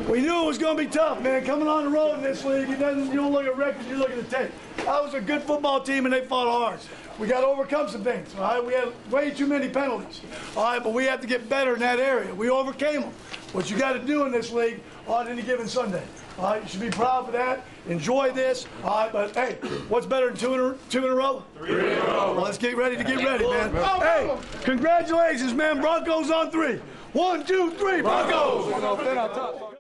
We knew it was going to be tough, man. Coming on the road in this league, you don't look at records, you look at the tape. That was a good football team, and they fought hard. We got to overcome some things, all right? We had way too many penalties, all right? But we have to get better in that area. We overcame them. What you got to do in this league on any given Sunday, all right? You should be proud for that. Enjoy this, all right? But, hey, what's better than two in a row? 3 in a row. Well, let's get ready to get ready, man. Hey, congratulations, man. Broncos on 3. 1, 2, 3, Broncos.